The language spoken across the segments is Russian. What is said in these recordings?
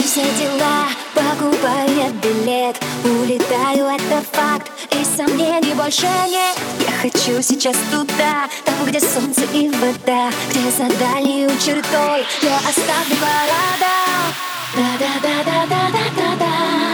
все дела, покупая билет. Улетаю, это факт, и сомнений больше нет. Я хочу сейчас туда, там, где солнце и вода, где за дальней чертой я оставлю города. Да-да-да-да-да-да-да-да.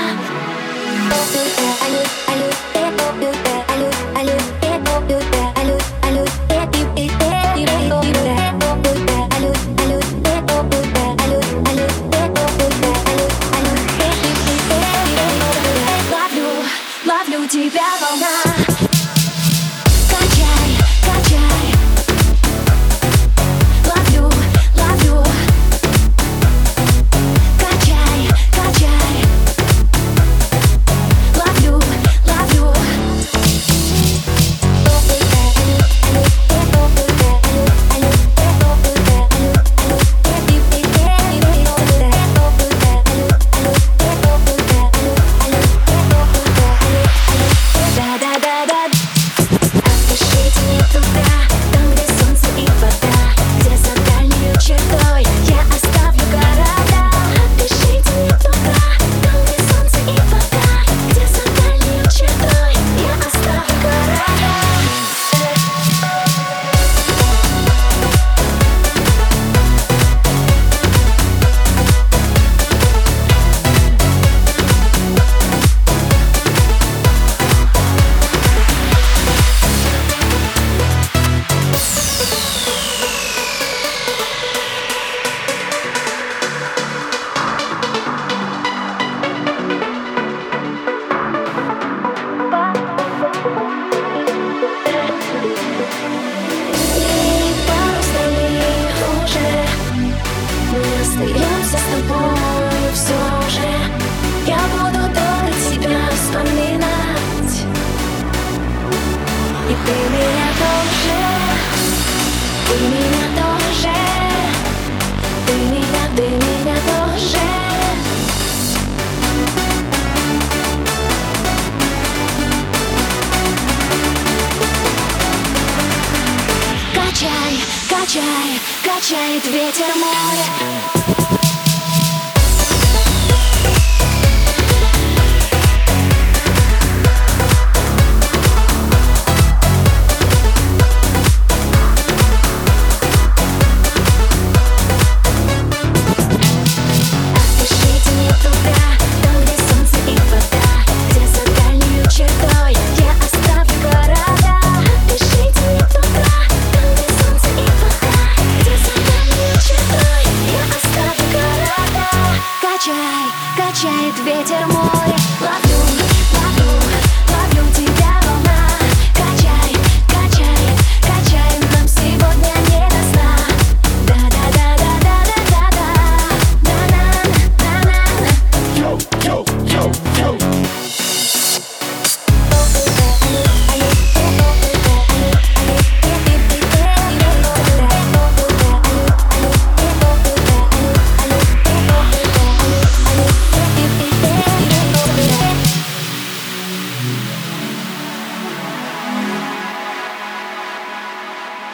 Ловлю тебя, волна. Качай, качай. Ловлю, ловлю. Качай, качай. Ловлю, ловлю. Остаемся с тобой все же. Я буду долго тебя вспоминать. И ты меня тоже. Ты меня тоже. Ты меня тоже. Качай, качай, качает ветер море.